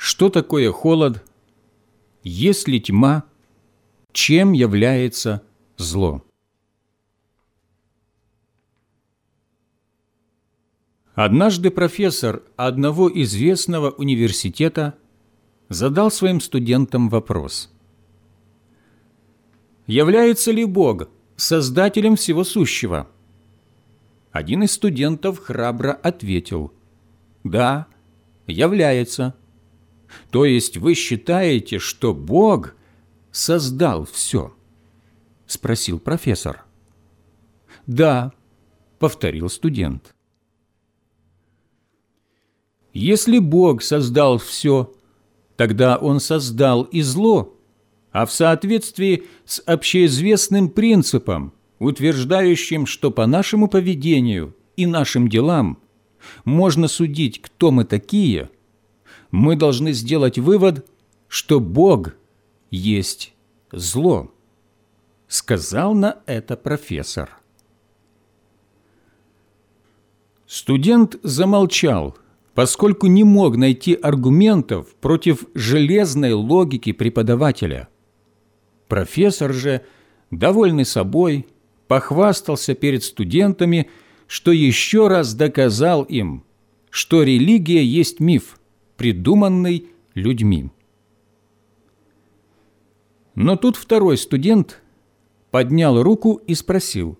Что такое холод? Есть ли тьма? Чем является зло? Однажды профессор одного известного университета задал своим студентам вопрос: является ли Бог создателем всего сущего? Один из студентов храбро ответил: да, является. То есть вы считаете, что Бог создал все? Спросил профессор. Да, повторил студент. Если Бог создал все, тогда Он создал и зло, а в соответствии с общеизвестным принципом, утверждающим, что по нашему поведению и нашим делам можно судить, кто мы такие, мы должны сделать вывод, что Бог есть зло, сказал на это профессор. Студент замолчал, поскольку не мог найти аргументов против железной логики преподавателя. Профессор же, довольный собой, похвастался перед студентами, что еще раз доказал им, что религия есть миф, придуманный людьми. Но тут второй студент поднял руку и спросил: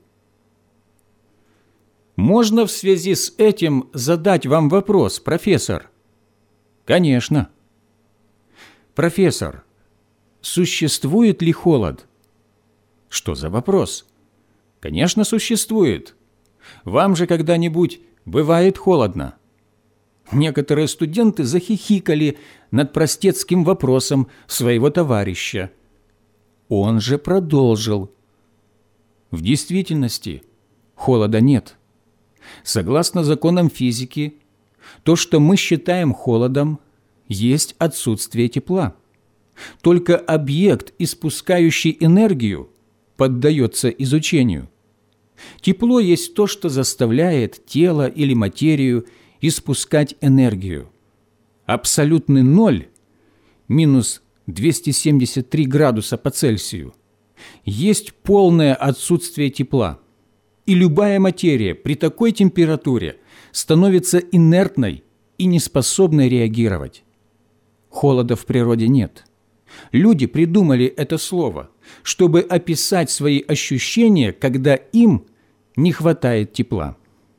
«Можно в связи с этим задать вам вопрос, профессор?» «Конечно». «Профессор, существует ли холод?» «Что за вопрос?» «Конечно, существует. Вам же когда-нибудь бывает холодно?» Некоторые студенты захихикали над простецким вопросом своего товарища. Он же продолжил: «В действительности холода нет. Согласно законам физики, то, что мы считаем холодом, есть отсутствие тепла. Только объект, испускающий энергию, поддается изучению. Тепло есть то, что заставляет тело или материю испускать энергию. Абсолютный ноль, минус 273 градуса по Цельсию, есть полное отсутствие тепла. И любая материя при такой температуре становится инертной и неспособной реагировать. Холода в природе нет. Люди придумали это слово, чтобы описать свои ощущения, когда им не хватает тепла.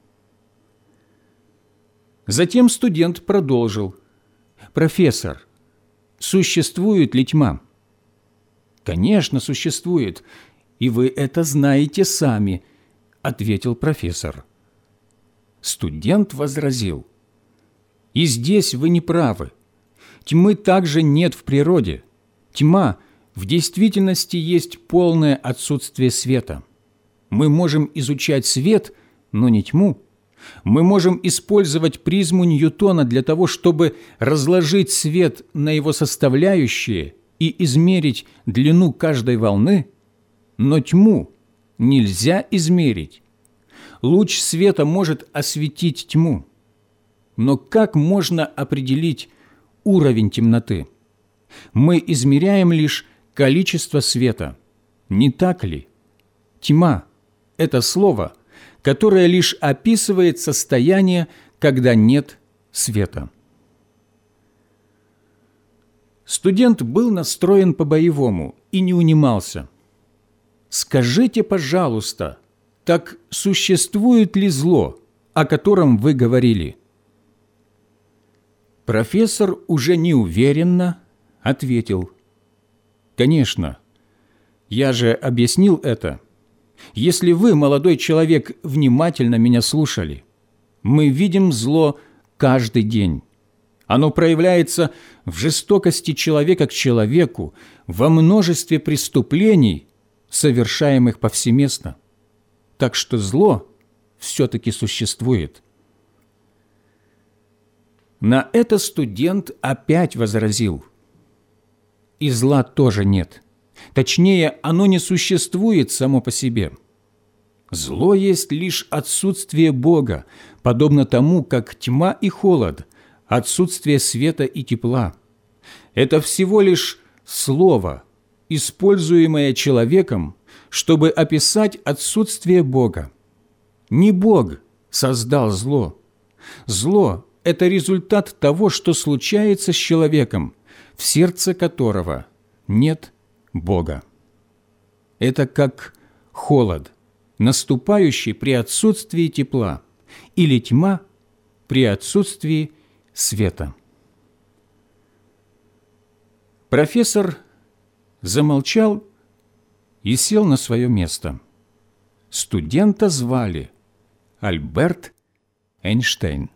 Затем студент продолжил: «Профессор, существует ли тьма?» «Конечно, существует, и вы это знаете сами», – ответил профессор. Студент возразил: «И здесь вы не правы. Тьмы также нет в природе. Тьма в действительности есть полное отсутствие света. Мы можем изучать свет, но не тьму. Мы можем использовать призму Ньютона для того, чтобы разложить свет на его составляющие и измерить длину каждой волны, но тьму нельзя измерить. Луч света может осветить тьму. Но как можно определить уровень темноты? Мы измеряем лишь количество света. Не так ли? Тьма – это слово, которое лишь описывает состояние, когда нет света. Студент был настроен по-боевому и не унимался. «Скажите, пожалуйста, так существует ли зло, о котором вы говорили?» Профессор уже неуверенно ответил: «Конечно, я же объяснил это. Если вы, молодой человек, внимательно меня слушали, мы видим зло каждый день. Оно проявляется в жестокости человека к человеку, во множестве преступлений, совершаемых повсеместно. Так что зло все-таки существует». На это студент опять возразил: «И зла тоже нет. Точнее, оно не существует само по себе. Зло есть лишь отсутствие Бога, подобно тому, как тьма и холод, отсутствие света и тепла, это всего лишь слово, используемое человеком, чтобы описать отсутствие Бога. Не Бог создал зло. Зло – это результат того, что случается с человеком, в сердце которого нет Бога. Это как холод, наступающий при отсутствии тепла, или тьма при отсутствии света. Профессор замолчал и сел на свое место. Студента звали Альберт Эйнштейн.